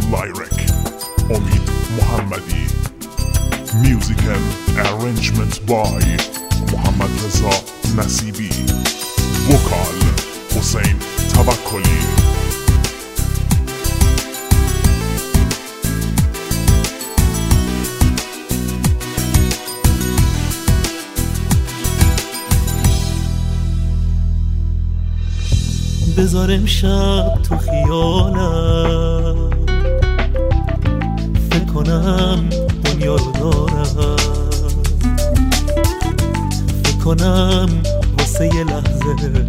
Lyric امید محمدی. Music and arrangement by محمد رضا نصیبی. وکال حسین توکلی. بذار امشب تو خیالم، فکر کنم دنیا رو دارم، فکر کنم واسه یه لحظه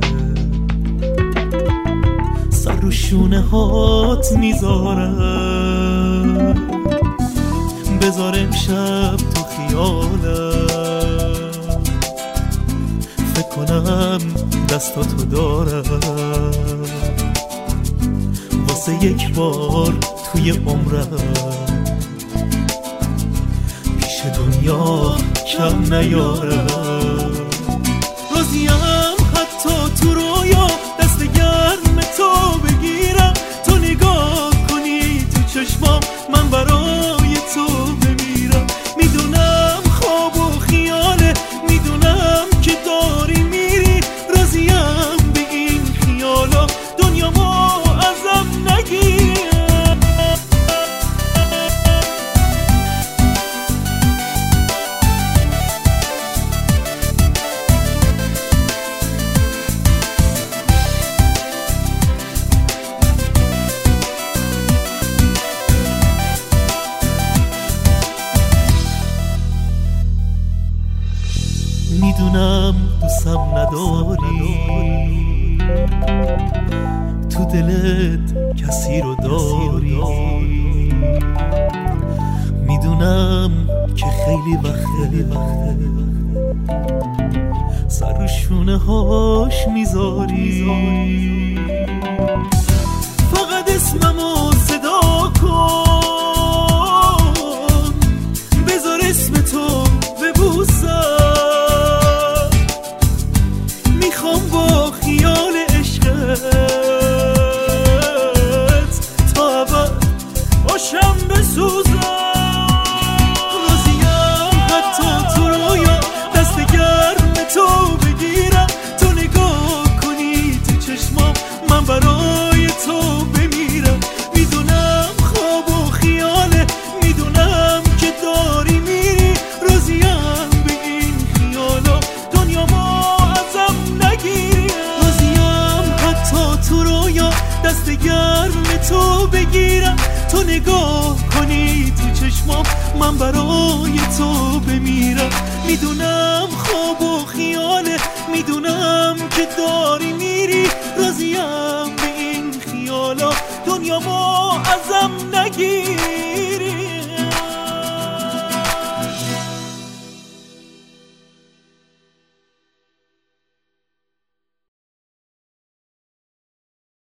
سر رو شونه هات میذارم. بذار امشب تو خیالم، فکر کنم دستاتو دارم، واسه یک بار توی عمرم پیش دنیا کم نیارم. راضیم حتی تو رویا دست گرم تو بگیرم، تو نگاه کنی تو چشمام من برای تو بمیرم. میدونم خواب و خیاله، میدونم که داری میری، راضیم به این خیالا دنیا ما ازم نگیر. میدونم دوستم نداری، تو دلت کسی رو داری، میدونم که خیلی وقته سر رو شونه هاش میذاری. فقط اسممو صدا کن، بذار اسم تو ببوسم. میخوام با خیال عشقت تا ابد باشم بسوزم. راضیم حتی تو رویا دست گرم تو بگیرم، تو نگاه کنی تو چشمام من برای تو بمیرم. میدونم خواب و خیاله، میدونم که داری میری، راضیم به این خیالا دنیا ما ازم نگیری. راضیم حتی تو رویا دست گرم تو بگیرم، تو نگاه کنی تو چشمام من برای تو بمیرم. میدونم خواب و خیاله، میدونم که داری